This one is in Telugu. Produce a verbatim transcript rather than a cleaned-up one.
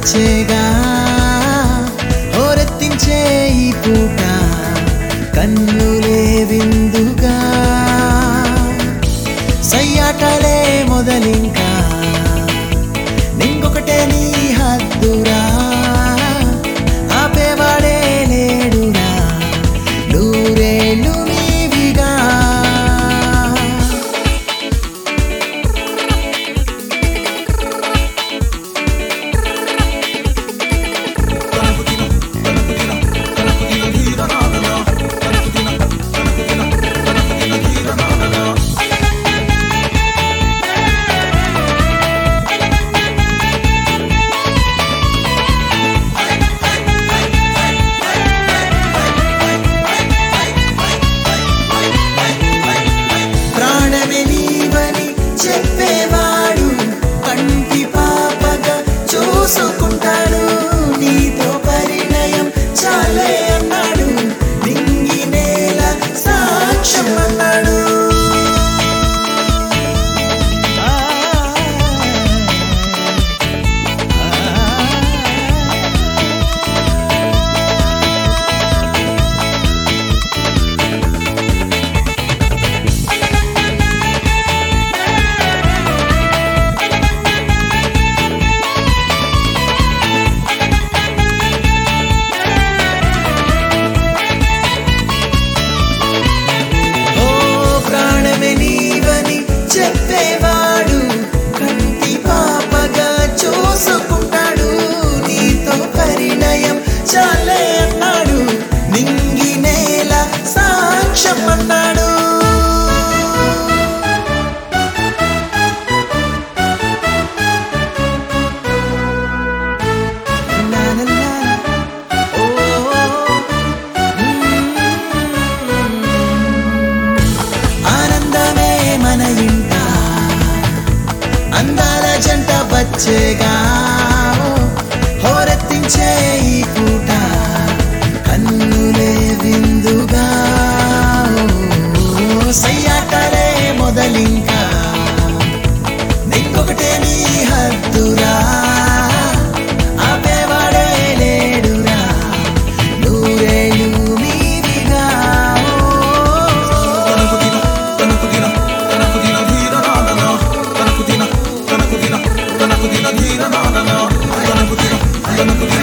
వచ్చేగా హోరెత్తించే ఈ పూట కన్నులే విందుగా సయ్యాటలే మొదలింకా నింకొకటే నీ హద్దురా ఆపేవాడే లేడురా నూరేళ్ళు నీవిగా చెప్పేవాడు కంటి పాపగా చూసుకుంటాడు నీతో పరిణయం చాలే అన్నాడు నింగి నేల సాక్ష్యం అన్నాడు చెప్పేవాడు కంటి పాపగా చూసుకుంటాడు నీతో పరిణయం చాలే అన్నాడు నింగి నేల సాక్ష్యం అన్నాడు ఆనందమే మన ఇంట అందాల జంట వచ్చేగా హోరెత్తించే ఈ పూట కన్నులే విందుగా సయ్యాటలే మొదలింకా ఇంకొకటే నీ హద్దురా ఆపేవాడే లేడురా నూరేళ్ళు నీవిగా Gonna put it